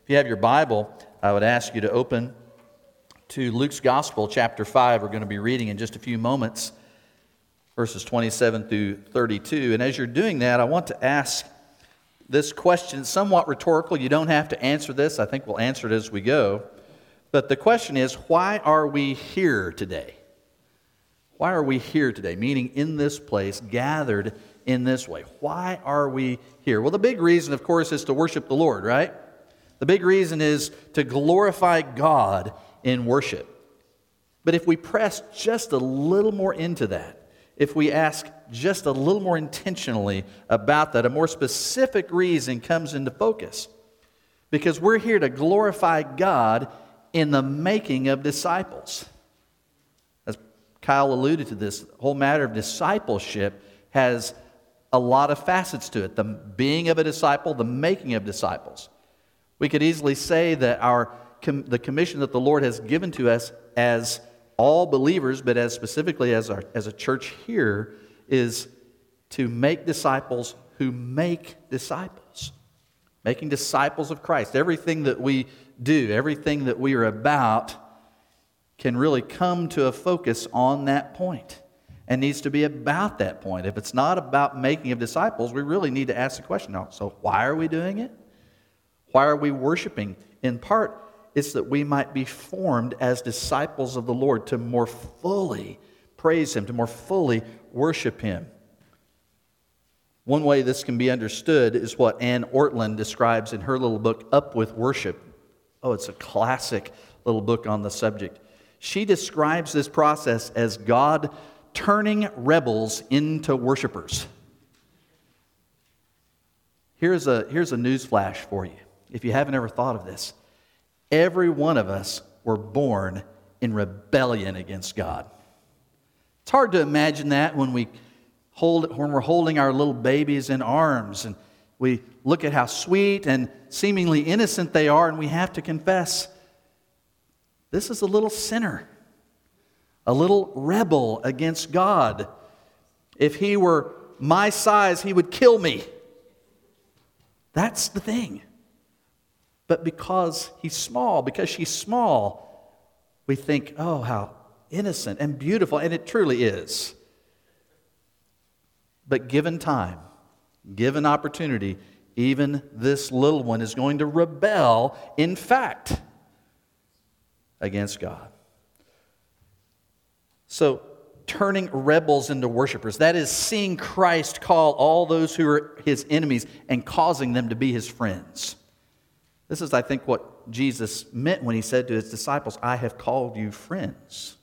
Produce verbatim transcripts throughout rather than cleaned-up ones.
If you have your Bible, I would ask you to open to Luke's Gospel, chapter five. We're going to be reading in just a few moments, verses twenty-seven through thirty-two. And as you're doing that, I want to ask this question, somewhat rhetorical. You don't have to answer this. I think we'll answer it as we go. But the question is, why are we here today? Why are we here today? Meaning in this place, gathered in this way. Why are we here? Well, the big reason, of course, is to worship the Lord, right? The big reason is to glorify God in worship. But if we press just a little more into that, if we ask just a little more intentionally about that, a more specific reason comes into focus. Because we're here to glorify God in the making of disciples. As Kyle alluded to this, the whole matter of discipleship has a lot of facets to it. The being of a disciple, the making of disciples. We could easily say that our the commission that the Lord has given to us as all believers, but as specifically as our, as a church here, is to make disciples who make disciples. Making disciples of Christ. Everything that we do, everything that we are about, can really come to a focus on that point and needs to be about that point. If it's not about making of disciples, we really need to ask the question, now, so why are we doing it? Why are we worshiping? In part, it's that we might be formed as disciples of the Lord to more fully praise Him, to more fully worship Him. One way this can be understood is what Ann Ortland describes in her little book, Up with Worship. Oh, it's a classic little book on the subject. She describes this process as God turning rebels into worshipers. Here's a, here's a news flash for you. If you haven't ever thought of this, every one of us were born in rebellion against God. It's hard to imagine that when we hold when we're holding our little babies in arms and we look at how sweet and seemingly innocent they are, and we have to confess, this is a little sinner, a little rebel against God. If he were my size, he would kill me. That's the thing. But because he's small, because she's small, we think, oh, how innocent and beautiful, and it truly is. But given time, given opportunity, even this little one is going to rebel, in fact, against God. So, turning rebels into worshipers, that is seeing Christ call all those who are His enemies and causing them to be His friends. This is, I think, what Jesus meant when He said to His disciples, I have called you friends.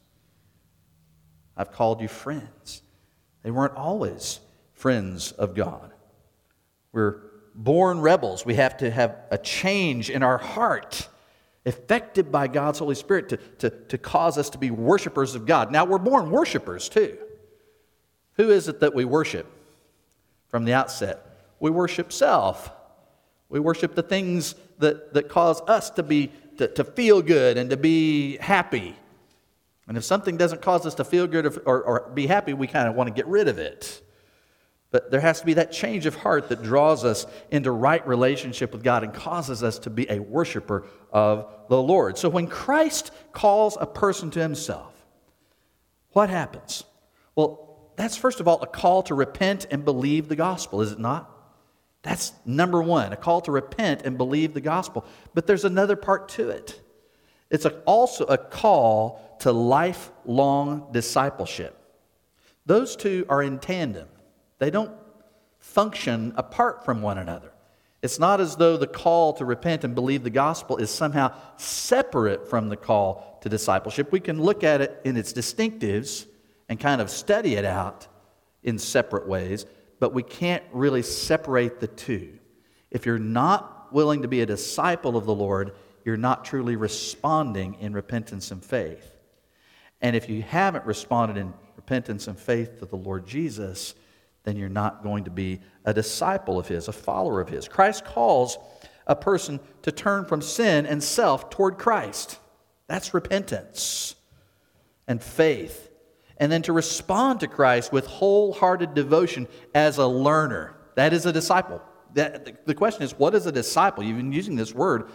I've called you friends. They weren't always friends of God. We're born rebels. We have to have a change in our heart, affected by God's Holy Spirit to, to, to cause us to be worshipers of God. Now, we're born worshipers too. Who is it that we worship from the outset? We worship self. We worship the things that, that cause us to be to, to feel good and to be happy. And if something doesn't cause us to feel good or, or, or be happy, we kind of want to get rid of it. But there has to be that change of heart that draws us into right relationship with God and causes us to be a worshiper of the Lord. So when Christ calls a person to Himself, what happens? Well, that's first of all a call to repent and believe the gospel, is it not? That's number one, a call to repent and believe the gospel. But there's another part to it. It's a, also a call to lifelong discipleship. Those two are in tandem. They don't function apart from one another. It's not as though the call to repent and believe the gospel is somehow separate from the call to discipleship. We can look at it in its distinctives and kind of study it out in separate ways, but we can't really separate the two. If you're not willing to be a disciple of the Lord, you're not truly responding in repentance and faith. And if you haven't responded in repentance and faith to the Lord Jesus, then you're not going to be a disciple of His, a follower of His. Christ calls a person to turn from sin and self toward Christ. That's repentance and faith. And then to respond to Christ with wholehearted devotion as a learner. That is a disciple. That, the question is, what is a disciple? You've been using this word.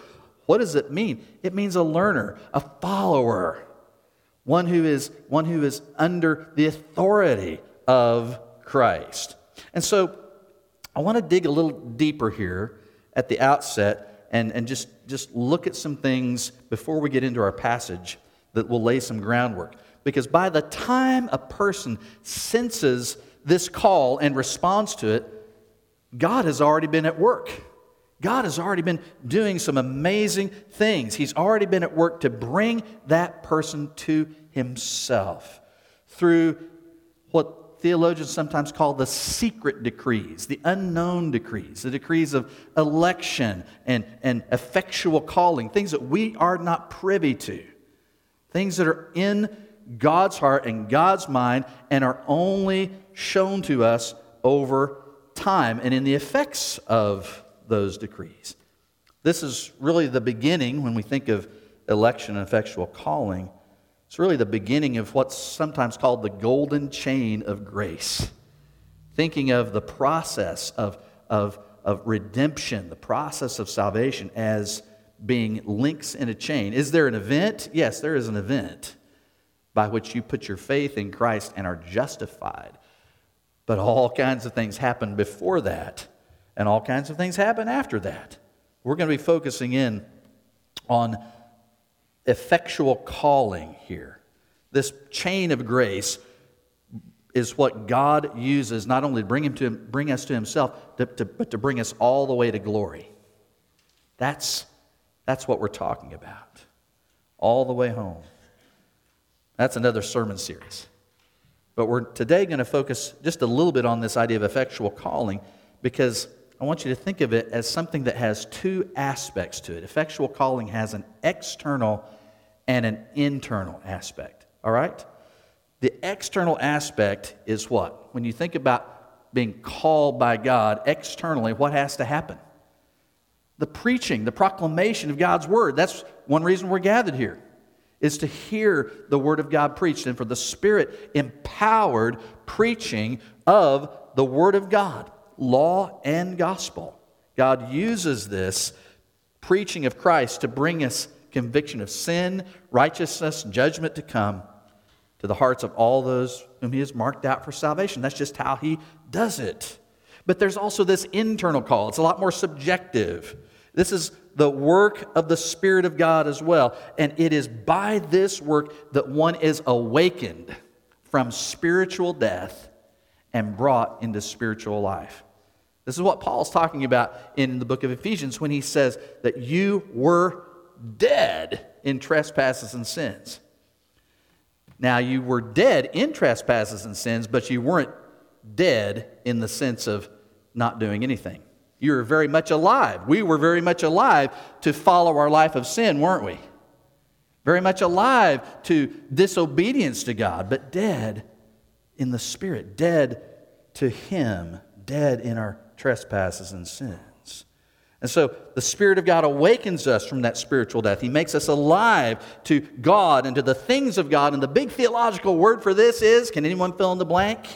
What does it mean? It means a learner, a follower, one who is, one who is under the authority of Christ. And so I want to dig a little deeper here at the outset and, and just, just look at some things before we get into our passage that will lay some groundwork. Because by the time a person senses this call and responds to it, God has already been at work. God has already been doing some amazing things. He's already been at work to bring that person to Himself through what theologians sometimes call the secret decrees, the unknown decrees, the decrees of election and, and effectual calling, things that we are not privy to, things that are in God's heart and God's mind and are only shown to us over time and in the effects of those decrees. This is really the beginning, when we think of election and effectual calling, it's really the beginning of what's sometimes called the golden chain of grace. Thinking of the process of, of, of redemption, the process of salvation as being links in a chain. Is there an event? Yes, there is an event by which you put your faith in Christ and are justified. But all kinds of things happen before that, and all kinds of things happen after that. We're going to be focusing in on effectual calling here. This chain of grace is what God uses not only to bring him to bring us to Himself, to, to, but to bring us all the way to glory. That's, that's what we're talking about. All the way home. That's another sermon series. But we're today going to focus just a little bit on this idea of effectual calling, because I want you to think of it as something that has two aspects to it. Effectual calling has an external and an internal aspect. All right? The external aspect is what? When you think about being called by God externally, what has to happen? The preaching, the proclamation of God's Word. That's one reason we're gathered here, is to hear the Word of God preached and for the Spirit-empowered preaching of the Word of God, law and gospel. God uses this preaching of Christ to bring us conviction of sin, righteousness, and judgment to come to the hearts of all those whom He has marked out for salvation. That's just how He does it. But there's also this internal call. It's a lot more subjective. This is the work of the Spirit of God as well. And it is by this work that one is awakened from spiritual death and brought into spiritual life. This is what Paul's talking about in the book of Ephesians when he says that you were dead in trespasses and sins. Now, you were dead in trespasses and sins, but you weren't dead in the sense of not doing anything. You were very much alive. We were very much alive to follow our life of sin, weren't we? Very much alive to disobedience to God, but dead in the Spirit, dead to Him, dead in our trespasses and sins. And so the Spirit of God awakens us from that spiritual death. He makes us alive to God and to the things of God. And the big theological word for this is, can anyone fill in the blank?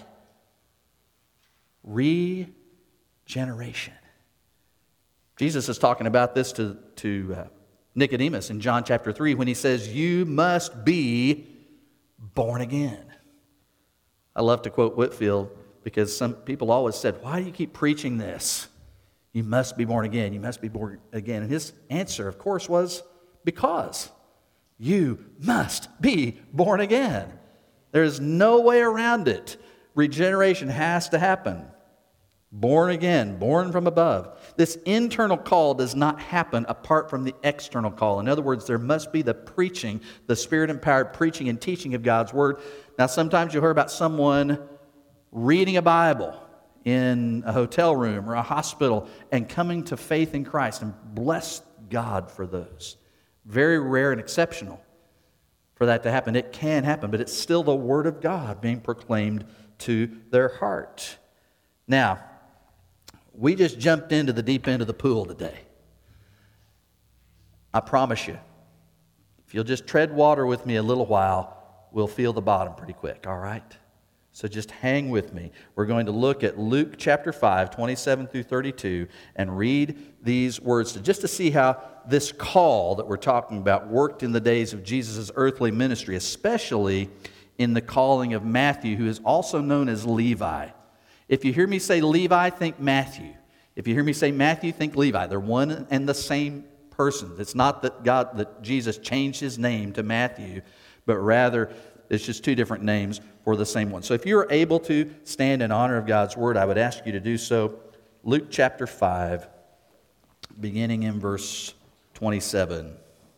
Regeneration. Jesus is talking about this to, to uh, Nicodemus in John chapter three when he says, you must be born again. I love to quote Whitefield because some people always said, why do you keep preaching this? You must be born again. You must be born again. And his answer, of course, was because you must be born again. There's no way around it. Regeneration has to happen. Born again, born from above. This internal call does not happen apart from the external call. In other words, there must be the preaching, the Spirit-empowered preaching and teaching of God's Word. Now, sometimes you'll hear about someone reading a Bible in a hotel room or a hospital and coming to faith in Christ, and bless God for those. Very rare and exceptional for that to happen. It can happen, but it's still the Word of God being proclaimed to their heart. Now, we just jumped into the deep end of the pool today. I promise you, if you'll just tread water with me a little while, we'll feel the bottom pretty quick, all right? So just hang with me. We're going to look at Luke chapter five, twenty-seven through thirty-two, and read these words to, just to see how this call that we're talking about worked in the days of Jesus' earthly ministry, especially in the calling of Matthew, who is also known as Levi. If you hear me say Levi, think Matthew. If you hear me say Matthew, think Levi. They're one and the same person. It's not that God, that Jesus changed his name to Matthew, but rather it's just two different names for the same one. So if you're able to stand in honor of God's word, I would ask you to do so. Luke chapter five, beginning in verse twenty-seven.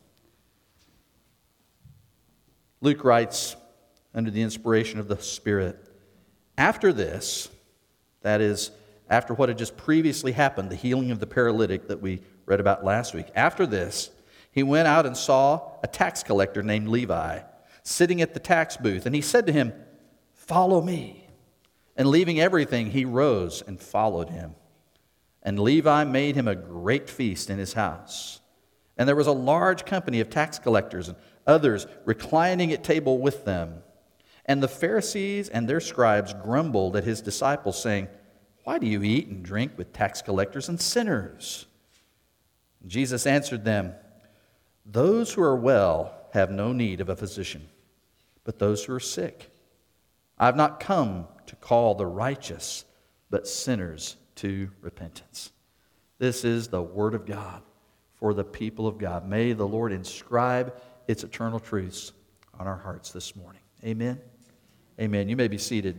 Luke writes, under the inspiration of the Spirit, after this, that is, after what had just previously happened, the healing of the paralytic that we read about last week, after this, he went out and saw a tax collector named Levi sitting at the tax booth, and he said to him, "Follow me." And leaving everything, he rose and followed him. And Levi made him a great feast in his house. And there was a large company of tax collectors and others reclining at table with them. And the Pharisees and their scribes grumbled at his disciples, saying, "Why do you eat and drink with tax collectors and sinners?" And Jesus answered them, "Those who are well have no need of a physician, but those who are sick. I have not come to call the righteous, but sinners to repentance." This is the word of God for the people of God. May the Lord inscribe its eternal truths on our hearts this morning. Amen. Amen. You may be seated.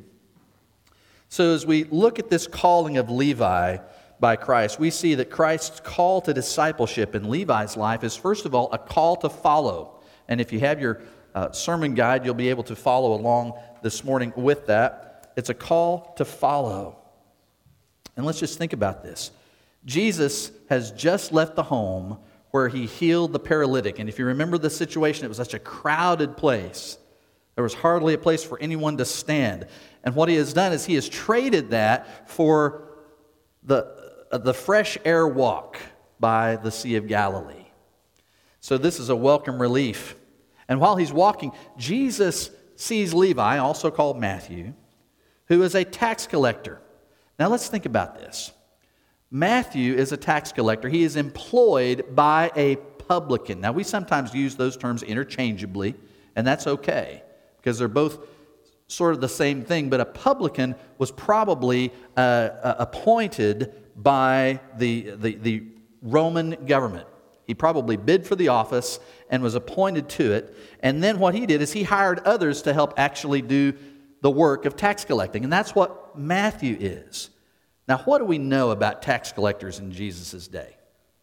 So as we look at this calling of Levi by Christ, we see that Christ's call to discipleship in Levi's life is, first of all, a call to follow. And if you have your uh, sermon guide, you'll be able to follow along this morning with that. It's a call to follow. And let's just think about this. Jesus has just left the home where he healed the paralytic. And if you remember the situation, it was such a crowded place. There was hardly a place for anyone to stand. And what he has done is he has traded that for the, uh, the fresh air walk by the Sea of Galilee. So this is a welcome relief. And while he's walking, Jesus sees Levi, also called Matthew, who is a tax collector. Now let's think about this. Matthew is a tax collector. He is employed by a publican. Now we sometimes use those terms interchangeably, and that's okay, because they're both sort of the same thing. But a publican was probably uh, uh, appointed by the, the, the Roman government. He probably bid for the office and was appointed to it. And then what he did is he hired others to help actually do the work of tax collecting. And that's what Matthew is. Now, what do we know about tax collectors in Jesus' day?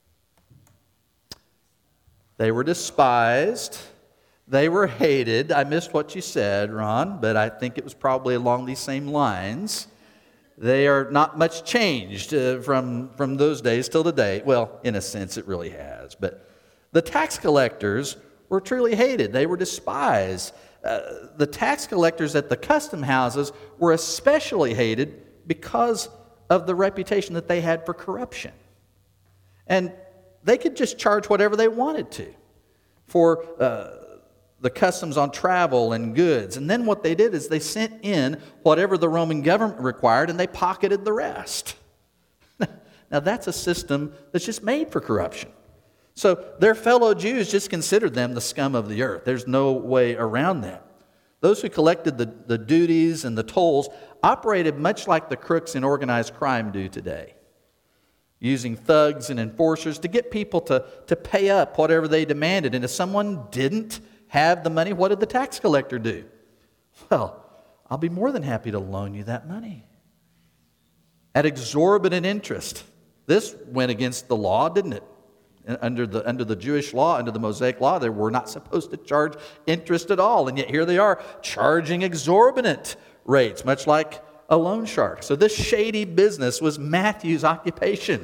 They were despised. They were hated. I missed what you said, Ron, but I think it was probably along these same lines. They are not much changed uh, from, from those days till today. Well, in a sense, it really has. But the tax collectors were truly hated. They were despised. Uh, the tax collectors at the custom houses were especially hated because of the reputation that they had for corruption. And they could just charge whatever they wanted to for uh, the customs on travel and goods. And then what they did is they sent in whatever the Roman government required, and they pocketed the rest. Now that's a system that's just made for corruption. So their fellow Jews just considered them the scum of the earth. There's no way around that. Those who collected the, the duties and the tolls operated much like the crooks in organized crime do today, using thugs and enforcers to get people to, to pay up whatever they demanded. And if someone didn't have the money, what did the tax collector do? Well, I'll be more than happy to loan you that money at exorbitant interest. This went against the law, didn't it? Under the, under the Jewish law, under the Mosaic law, they were not supposed to charge interest at all. And yet here they are charging exorbitant rates, much like a loan shark. So this shady business was Matthew's occupation.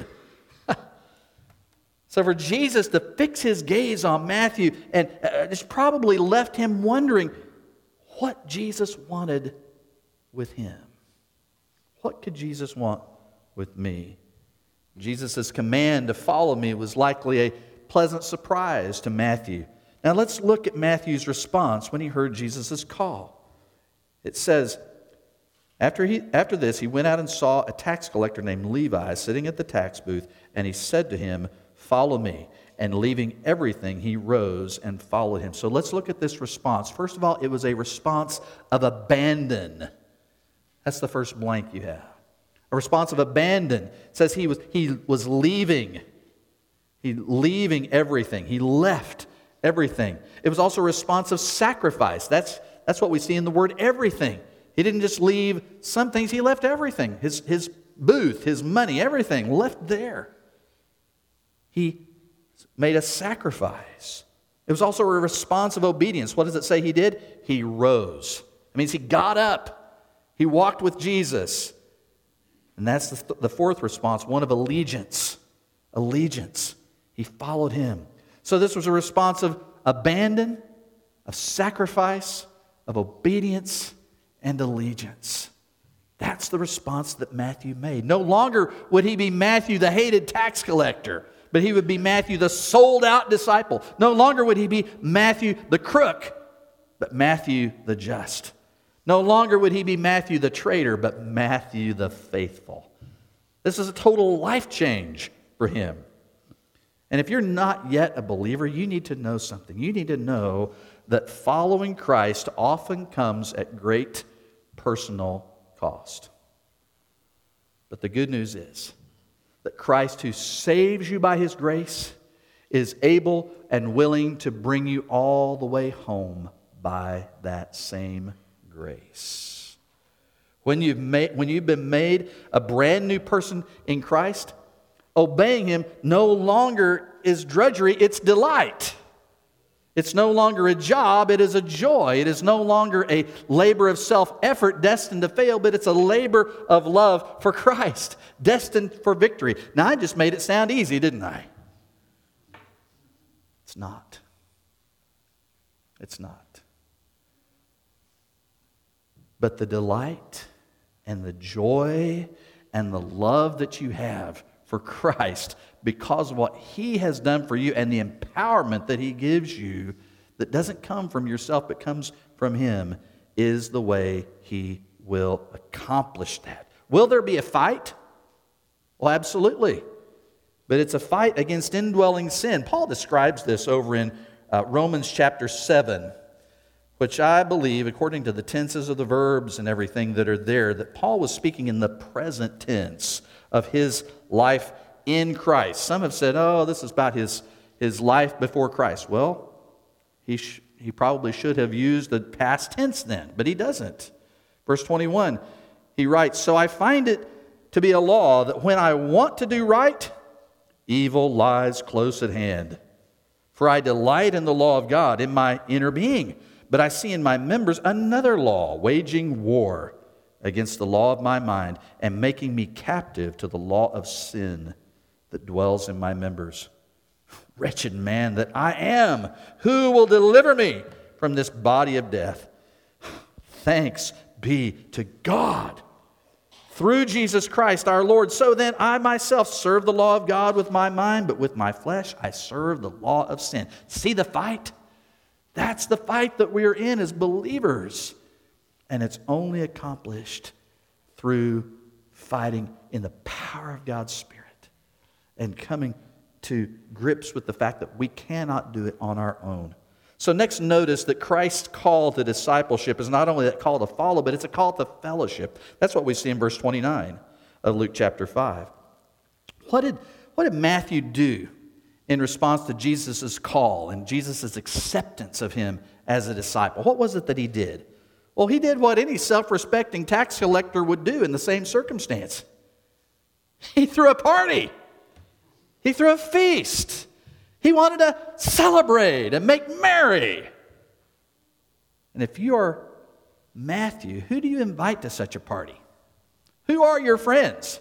So for Jesus to fix his gaze on Matthew, and uh, it's probably left him wondering what Jesus wanted with him. What could Jesus want with me? Jesus' command to follow me was likely a pleasant surprise to Matthew. Now let's look at Matthew's response when he heard Jesus' call. It says, After, he, after this, he went out and saw a tax collector named Levi sitting at the tax booth, and he said to him, "Follow me." And leaving everything, he rose and followed him. So let's look at this response. First of all, it was a response of abandon. That's the first blank you have. A response of abandon. It says he was, he was leaving. He leaving everything. He left everything. It was also a response of sacrifice. That's, that's what we see in the word everything. He didn't just leave some things, he left everything. His, his booth, his money, everything left there. He made a sacrifice. It was also a response of obedience. What does it say he did? He rose. It means he got up. He walked with Jesus. And that's the, the fourth response, one of allegiance. Allegiance. He followed him. So this was a response of abandon, of sacrifice, of obedience, and allegiance. That's the response that Matthew made. No longer would he be Matthew, the hated tax collector, but he would be Matthew, the sold-out disciple. No longer would he be Matthew, the crook, but Matthew, the just. No longer would he be Matthew, the traitor, but Matthew, the faithful. This is a total life change for him. And if you're not yet a believer, you need to know something. You need to know that following Christ often comes at great personal cost. But the good news is that Christ, who saves you by his grace, is able and willing to bring you all the way home by that same grace. When you've, made, when you've been made a brand new person in Christ, obeying him no longer is drudgery, it's delight. It's no longer a job, it is a joy. It is no longer a labor of self-effort destined to fail, but it's a labor of love for Christ, destined for victory. Now, I just made it sound easy, didn't I? It's not. It's not. But the delight and the joy and the love that you have for Christ because of what he has done for you and the empowerment that he gives you that doesn't come from yourself but comes from him is the way he will accomplish that. Will there be a fight? Well, absolutely. But it's a fight against indwelling sin. Paul describes this over in uh, Romans chapter seven, which I believe, according to the tenses of the verbs and everything that are there, that Paul was speaking in the present tense of his life in Christ. Some have said, oh, this is about his, his life before Christ. Well, he, sh- he probably should have used the past tense then, but he doesn't. Verse twenty-one, he writes, "So I find it to be a law that when I want to do right, evil lies close at hand. For I delight in the law of God in my inner being, but I see in my members another law, waging war against the law of my mind and making me captive to the law of sin that dwells in my members. Wretched man that I am, who will deliver me from this body of death? Thanks be to God through Jesus Christ our Lord. So then I myself serve the law of God with my mind, but with my flesh I serve the law of sin." See the fight? That's the fight that we're in as believers. And it's only accomplished through fighting in the power of God's Spirit and coming to grips with the fact that we cannot do it on our own. So next, notice that Christ's call to discipleship is not only that call to follow, but it's a call to fellowship. That's what we see in verse twenty-nine of Luke chapter five. What did, what did Matthew do in response to Jesus' call and Jesus' acceptance of him as a disciple? What was it that he did? Well, he did what any self-respecting tax collector would do in the same circumstance. He threw a party. He threw a feast. He wanted to celebrate and make merry. And if you are Matthew, who do you invite to such a party? Who are your friends?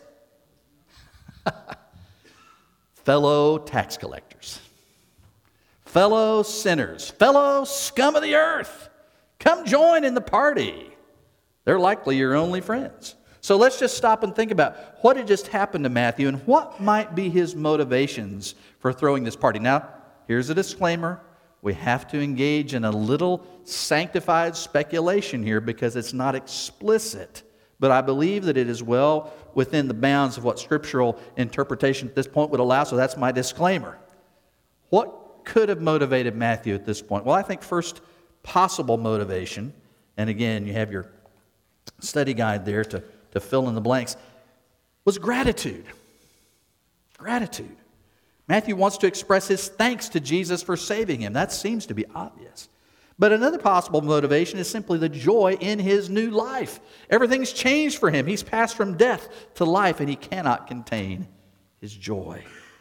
Fellow tax collectors, fellow sinners, fellow scum of the earth. Come join in the party. They're likely your only friends. So let's just stop and think about what had just happened to Matthew and what might be his motivations for throwing this party. Now, here's a disclaimer. We have to engage in a little sanctified speculation here because it's not explicit. But I believe that it is well within the bounds of what scriptural interpretation at this point would allow, so that's my disclaimer. What could have motivated Matthew at this point? Well, I think first possible motivation, and again, you have your study guide there to, to fill in the blanks, was gratitude. Gratitude. Matthew wants to express his thanks to Jesus for saving him. That seems to be obvious. But another possible motivation is simply the joy in his new life. Everything's changed for him. He's passed from death to life, and he cannot contain his joy.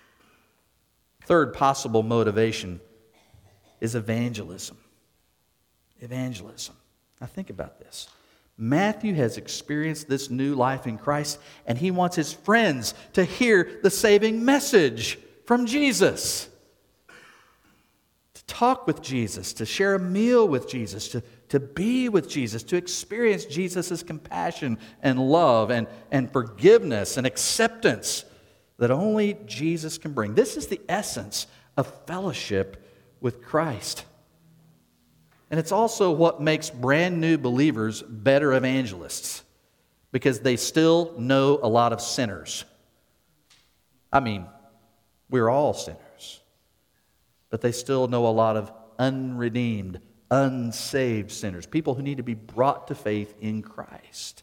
Third possible motivation is evangelism. Evangelism. Now think about this. Matthew has experienced this new life in Christ, and he wants his friends to hear the saving message from Jesus. To talk with Jesus, to share a meal with Jesus, to, to be with Jesus, to experience Jesus' compassion and love and, and forgiveness and acceptance that only Jesus can bring. This is the essence of fellowship with Christ. And it's also what makes brand new believers better evangelists, because they still know a lot of sinners. I mean, we're all sinners, but they still know a lot of unredeemed, unsaved sinners, people who need to be brought to faith in Christ.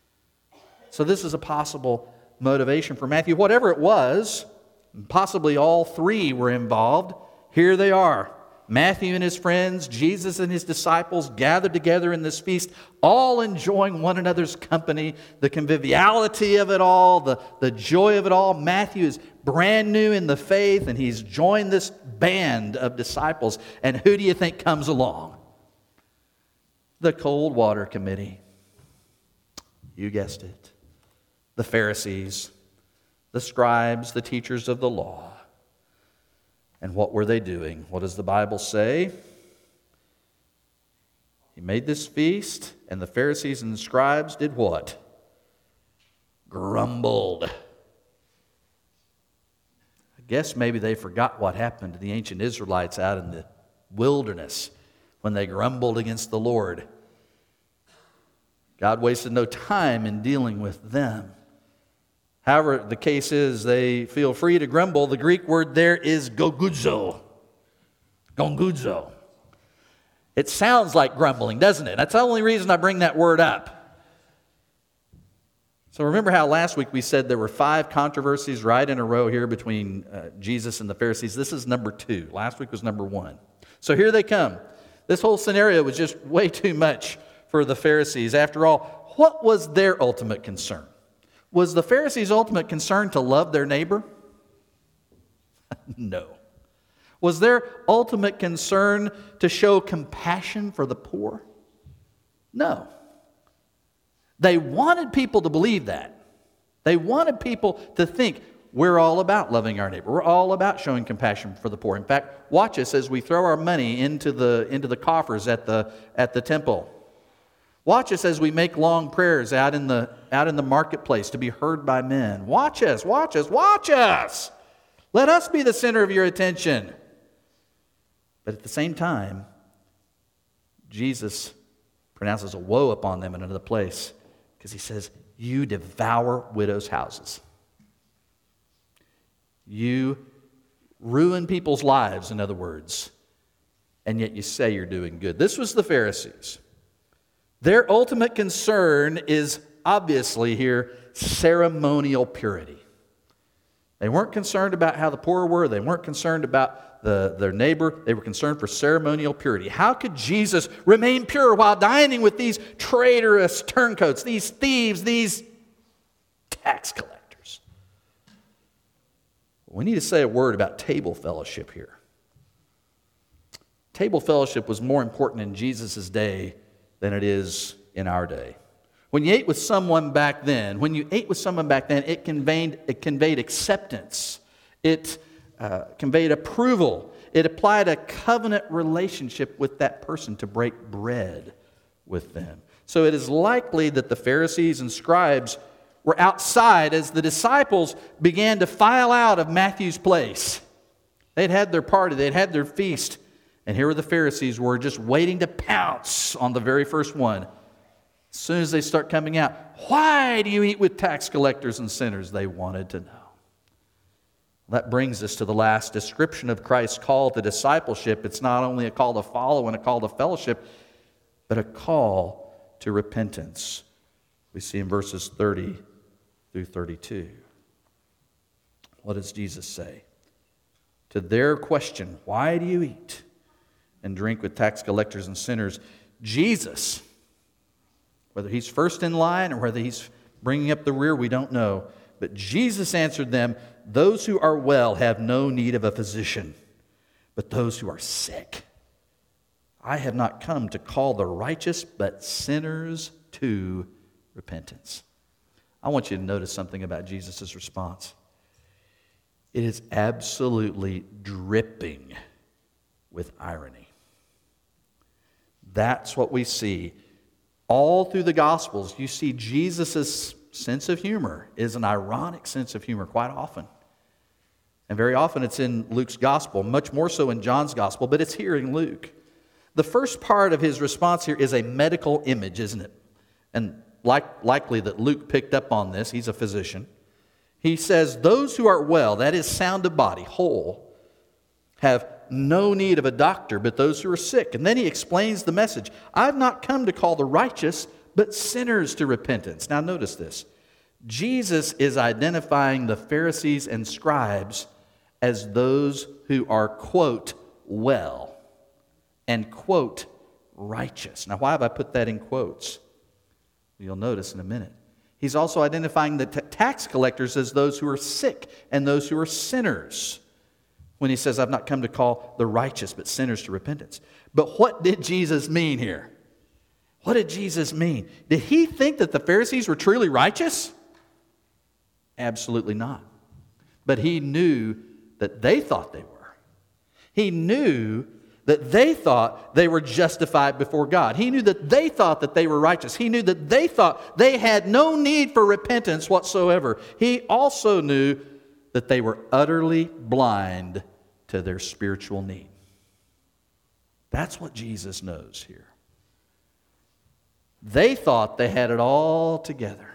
So this is a possible motivation for Matthew. Whatever it was, possibly all three were involved. Here they are. Matthew and his friends, Jesus and his disciples gathered together in this feast, all enjoying one another's company, the conviviality of it all, the, the joy of it all. Matthew is brand new in the faith, and he's joined this band of disciples. And who do you think comes along? The Cold Water Committee. You guessed it. The Pharisees, the scribes, the teachers of the law. And what were they doing? What does the Bible say? He made this feast, and the Pharisees and the scribes did what? Grumbled. I guess maybe they forgot what happened to the ancient Israelites out in the wilderness when they grumbled against the Lord. God wasted no time in dealing with them. However the case is, they feel free to grumble. The Greek word there is gogudzo. Gongudzo. It sounds like grumbling, doesn't it? That's the only reason I bring that word up. So remember how last week we said there were five controversies right in a row here between uh, Jesus and the Pharisees. This is number two. Last week was number one. So here they come. This whole scenario was just way too much for the Pharisees. After all, what was their ultimate concern? Was the Pharisees' ultimate concern to love their neighbor? No. Was their ultimate concern to show compassion for the poor? No. They wanted people to believe that. They wanted people to think we're all about loving our neighbor. We're all about showing compassion for the poor. In fact, watch us as we throw our money into the, into the coffers at the, at the temple. Watch us as we make long prayers out in the out in the marketplace to be heard by men. Watch us, watch us, watch us. Let us be the center of your attention. But at the same time, Jesus pronounces a woe upon them in another place, because he says, you devour widows' houses. You ruin people's lives, in other words, and yet you say you're doing good. This was the Pharisees. Their ultimate concern is obviously here ceremonial purity. They weren't concerned about how the poor were. They weren't concerned about the, their neighbor. They were concerned for ceremonial purity. How could Jesus remain pure while dining with these traitorous turncoats, these thieves, these tax collectors? We need to say a word about table fellowship here. Table fellowship was more important in Jesus' day than it is in our day. When you ate with someone back then, when you ate with someone back then, it conveyed, it conveyed acceptance. It uh, conveyed approval. It applied a covenant relationship with that person to break bread with them. So it is likely that the Pharisees and scribes were outside as the disciples began to file out of Matthew's place. They'd had their party, they'd had their feast, and here were the Pharisees were just waiting to pounce on the very first one. As soon as they start coming out, why do you eat with tax collectors and sinners? They wanted to know. That brings us to the last description of Christ's call to discipleship. It's not only a call to follow and a call to fellowship, but a call to repentance. We see in verses thirty through thirty-two. What does Jesus say? To their question, why do you eat and drink with tax collectors and sinners? Jesus, whether he's first in line or whether he's bringing up the rear, we don't know. But Jesus answered them, those who are well have no need of a physician, but those who are sick. I have not come to call the righteous, but sinners to repentance. I want you to notice something about Jesus' response. It is absolutely dripping with irony. That's what we see. All through the Gospels, you see Jesus' sense of humor is an ironic sense of humor quite often. And very often it's in Luke's Gospel, much more so in John's Gospel, but it's here in Luke. The first part of his response here is a medical image, isn't it? And like, likely that Luke picked up on this. He's a physician. He says, those who are well, that is sound of body, whole, have no need of a doctor, but those who are sick. And then he explains the message. I've not come to call the righteous, but sinners to repentance. Now notice this. Jesus is identifying the Pharisees and scribes as those who are, quote, well, and, quote, righteous. Now, why have I put that in quotes? You'll notice in a minute. He's also identifying the t- tax collectors as those who are sick and those who are sinners. When he says, I've not come to call the righteous, but sinners to repentance. But what did Jesus mean here? What did Jesus mean? Did he think that the Pharisees were truly righteous? Absolutely not. But he knew that they thought they were. He knew that they thought they were justified before God. He knew that they thought that they were righteous. He knew that they thought they had no need for repentance whatsoever. He also knew that they were utterly blind to their spiritual need. That's what Jesus knows here. They thought they had it all together.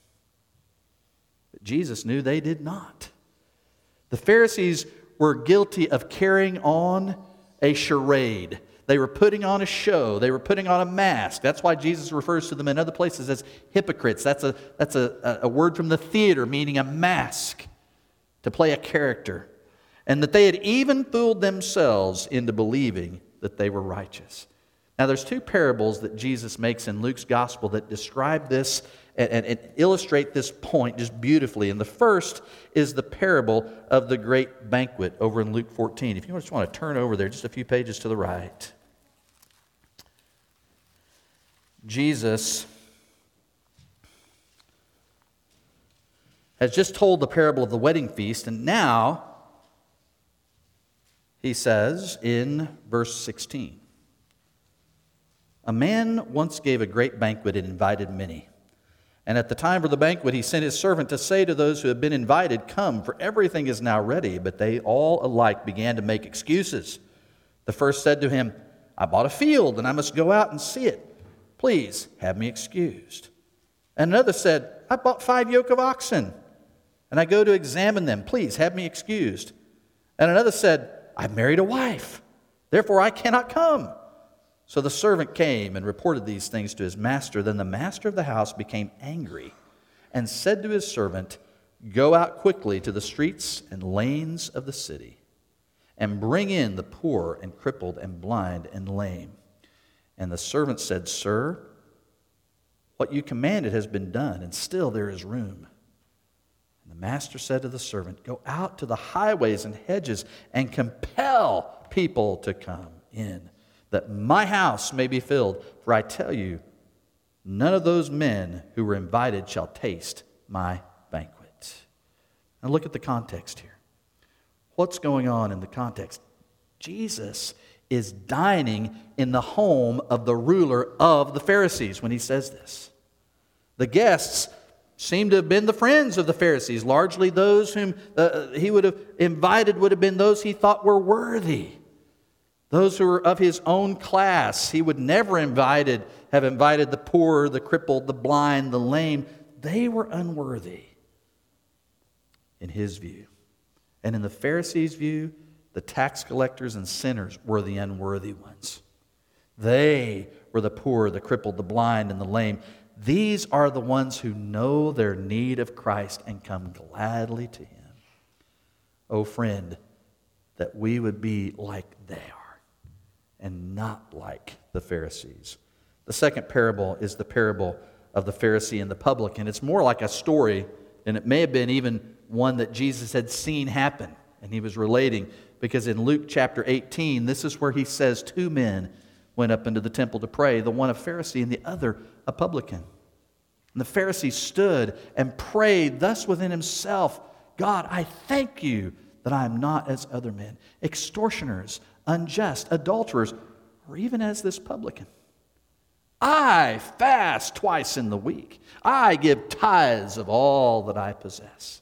But Jesus knew they did not. The Pharisees were guilty of carrying on a charade. They were putting on a show. They were putting on a mask. That's why Jesus refers to them in other places as hypocrites. That's a, that's a, a word from the theater meaning a mask, to play a character. And that they had even fooled themselves into believing that they were righteous. Now there's two parables that Jesus makes in Luke's gospel that describe this and, and, and illustrate this point just beautifully. And the first is the parable of the great banquet over in Luke fourteen. If you just want to turn over there just a few pages to the right. Jesus has just told the parable of the wedding feast, and now he says in verse sixteen, a man once gave a great banquet and invited many. And at the time of the banquet, he sent his servant to say to those who had been invited, come, for everything is now ready. But they all alike began to make excuses. The first said to him, I bought a field, and I must go out and see it. Please have me excused. And another said, I bought five yoke of oxen, and I go to examine them. Please have me excused. And another said, I've married a wife, therefore I cannot come. So the servant came and reported these things to his master. Then the master of the house became angry and said to his servant, go out quickly to the streets and lanes of the city and bring in the poor and crippled and blind and lame. And the servant said, Sir, what you commanded has been done, and still there is room. And the master said to the servant, go out to the highways and hedges and compel people to come in, that my house may be filled. For I tell you, none of those men who were invited shall taste my banquet. Now look at the context here. What's going on in the context? Jesus is dining in the home of the ruler of the Pharisees when he says this. The guests seem to have been the friends of the Pharisees. Largely those whom uh, he would have invited would have been those he thought were worthy. Those who were of his own class. He would never invited, have invited the poor, the crippled, the blind, the lame. They were unworthy in his view. And in the Pharisees' view, the tax collectors and sinners were the unworthy ones. They were the poor, the crippled, the blind, and the lame. These are the ones who know their need of Christ and come gladly to him. Oh, friend, that we would be like they are and not like the Pharisees. The second parable is the parable of the Pharisee and the publican. It's more like a story, and it may have been even one that Jesus had seen happen, and he was relating, because in Luke chapter eighteen, this is where he says two men went up into the temple to pray, the one a Pharisee and the other a publican. And the Pharisee stood and prayed thus within himself, God, I thank you that I am not as other men, extortioners, unjust, adulterers, or even as this publican. I fast twice in the week. I give tithes of all that I possess.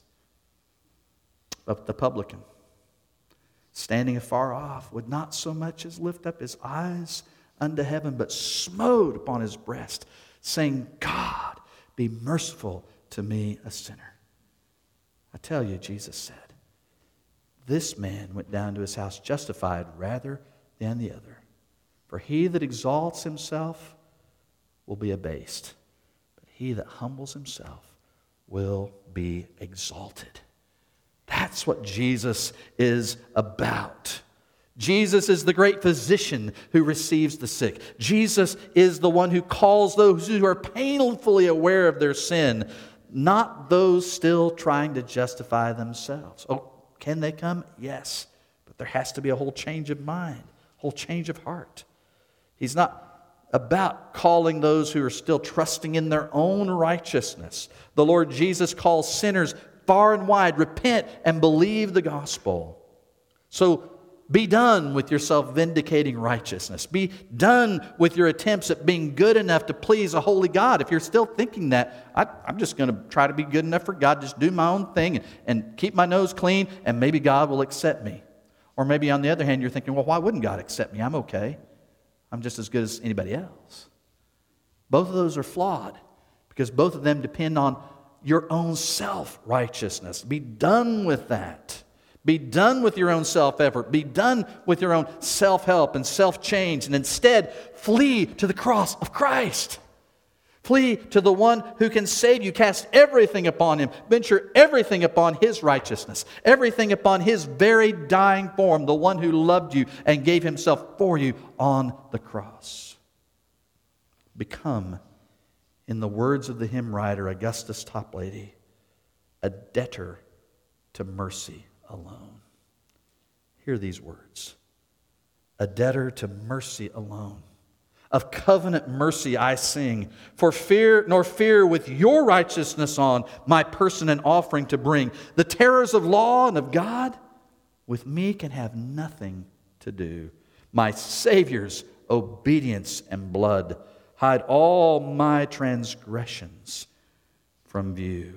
But the publican, standing afar off, would not so much as lift up his eyes unto heaven, but smote upon his breast, saying, God, be merciful to me, a sinner. I tell you, Jesus said, this man went down to his house justified rather than the other. For he that exalts himself will be abased, but he that humbles himself will be exalted. That's what Jesus is about. Jesus is the great physician who receives the sick. Jesus is the one who calls those who are painfully aware of their sin, not those still trying to justify themselves. Oh, can they come? Yes. But there has to be a whole change of mind, a whole change of heart. He's not about calling those who are still trusting in their own righteousness. The Lord Jesus calls sinners far and wide, repent and believe the gospel. So be done with your self-vindicating righteousness. Be done with your attempts at being good enough to please a holy God. If you're still thinking that, I, I'm just going to try to be good enough for God, just do my own thing and, and keep my nose clean, and maybe God will accept me. Or maybe on the other hand, you're thinking, well, why wouldn't God accept me? I'm okay. I'm just as good as anybody else. Both of those are flawed because both of them depend on your own self-righteousness. Be done with that. Be done with your own self-effort. Be done with your own self-help and self-change. And instead, flee to the cross of Christ. Flee to the one who can save you. Cast everything upon him. Venture everything upon his righteousness. Everything upon his very dying form. The one who loved you and gave himself for you on the cross. Become, in the words of the hymn writer Augustus Toplady, a debtor to mercy alone. Hear these words. A debtor to mercy alone. Of covenant mercy I sing, for fear nor fear with your righteousness on my person and offering to bring. The terrors of law and of God with me can have nothing to do. My Savior's obedience and blood hide all my transgressions from view.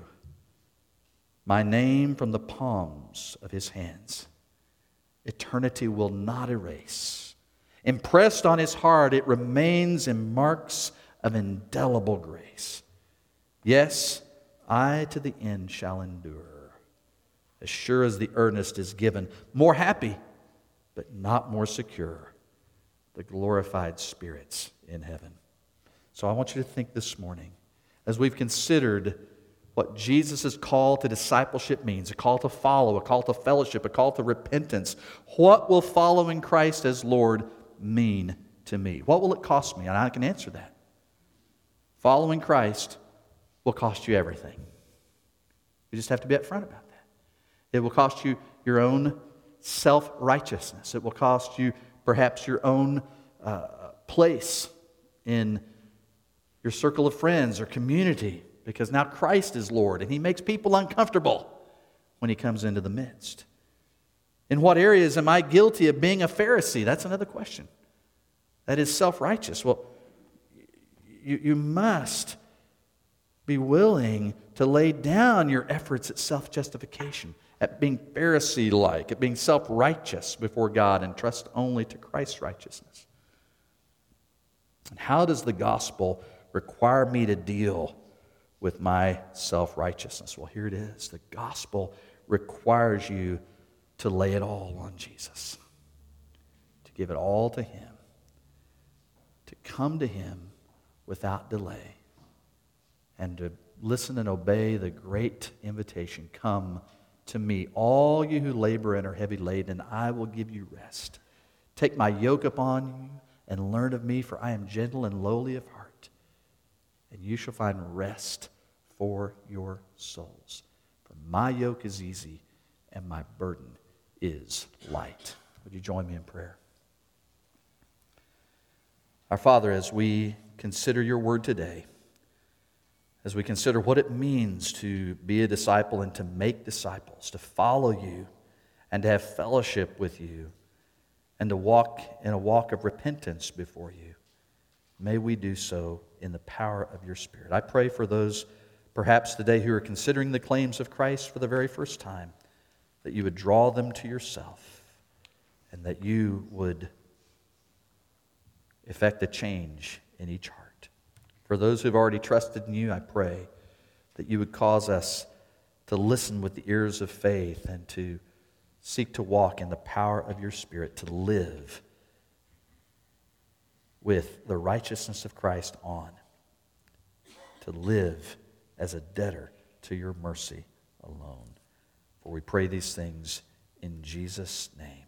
My name from the palms of his hands eternity will not erase. Impressed on his heart, it remains in marks of indelible grace. Yes, I to the end shall endure, as sure as the earnest is given, more happy, but not more secure, the glorified spirits in heaven. So I want you to think this morning, as we've considered what Jesus' call to discipleship means, a call to follow, a call to fellowship, a call to repentance. What will following Christ as Lord mean to me? What will it cost me? And I can answer that. Following Christ will cost you everything. You just have to be upfront about that. It will cost you your own self-righteousness. It will cost you perhaps your own uh, place in your circle of friends or community, because now Christ is Lord and he makes people uncomfortable when he comes into the midst. In what areas am I guilty of being a Pharisee? That's another question. That is self-righteous. Well, you, you must be willing to lay down your efforts at self-justification, at being Pharisee-like, at being self-righteous before God and trust only to Christ's righteousness. And how does the gospel require me to deal with my self-righteousness? Well, here it is. The gospel requires you to lay it all on Jesus, to give it all to Him, to come to Him without delay, and to listen and obey the great invitation, come to me, all you who labor and are heavy laden, and I will give you rest. Take my yoke upon you and learn of me, for I am gentle and lowly of heart, and you shall find rest for your souls. For my yoke is easy and my burden is light. Would you join me in prayer? Our Father, as we consider your word today, as we consider what it means to be a disciple and to make disciples, to follow you and to have fellowship with you and to walk in a walk of repentance before you, may we do so in the power of your Spirit. I pray for those perhaps today who are considering the claims of Christ for the very first time, that you would draw them to yourself and that you would effect a change in each heart. For those who have already trusted in you, I pray that you would cause us to listen with the ears of faith and to seek to walk in the power of your Spirit, to live with the righteousness of Christ on, to live as a debtor to your mercy alone. For we pray these things in Jesus' name.